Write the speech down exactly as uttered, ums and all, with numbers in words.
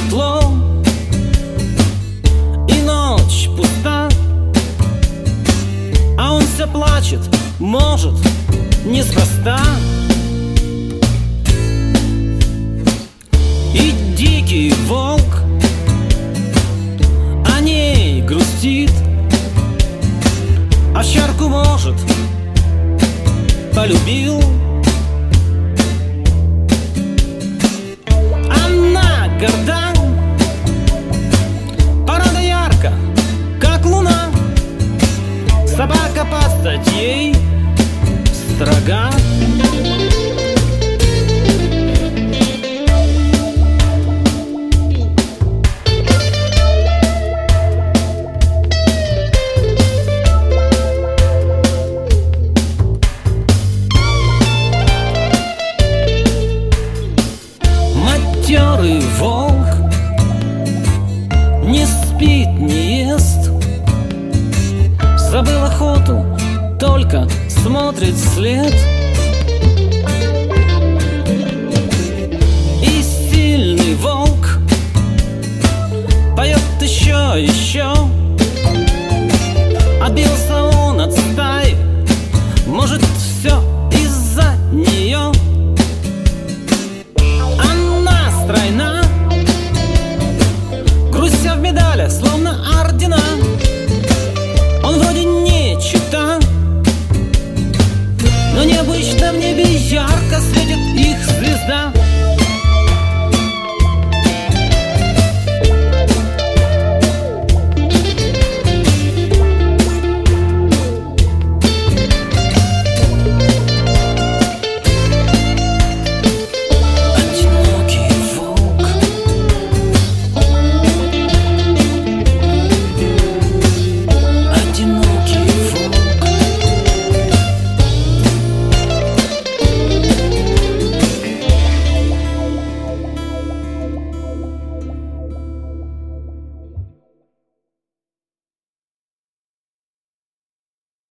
светло, и ночь пуста, а он все плачет, может, неспроста. И дикий волк о ней грустит, овчарку, может, полюбил. Она горда, порода ярко, как луна, собака под стать ей строга. Матерый волк не спит, не ест, забыл охоту, только смотрит вслед. И сильный волк поет еще, еще, отбил